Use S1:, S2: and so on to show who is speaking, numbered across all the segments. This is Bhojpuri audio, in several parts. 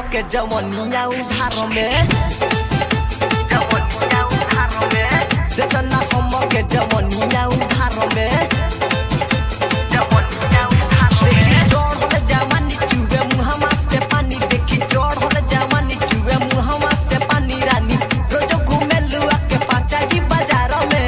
S1: के जवनिया उधार में देतना हम के जवनिया उधार में देखी चढ़ल जवानी चुवे मुहमा से पानी देखी चढ़ल जवानी चुवे मुहमा से पानी रानी रोज घूमे लुआ के पाचा की बाजार में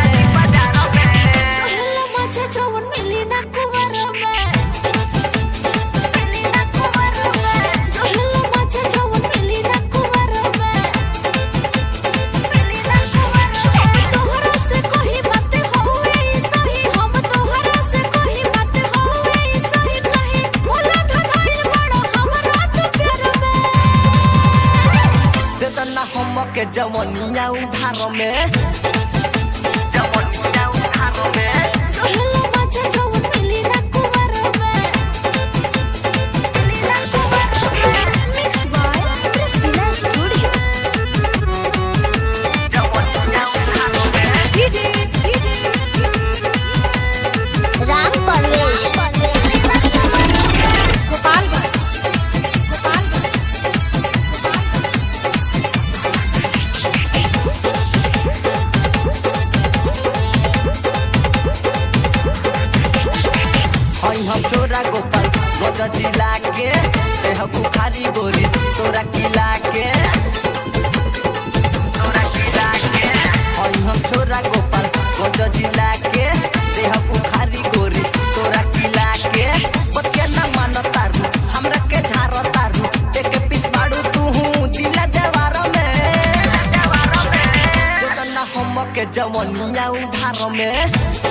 S1: हम के जवनिया उधार में हम छोरा गोपाल गज जिला के बुखारी गोरी तोरा किला के हम छोरा गोपाल गज जिला के बुखारी गोरी तोरा किला के बके न मान तारू हमरा के धार तारू एक पीस बाड़ू तू दिला जवार में देतना हम के जवनिया उधार में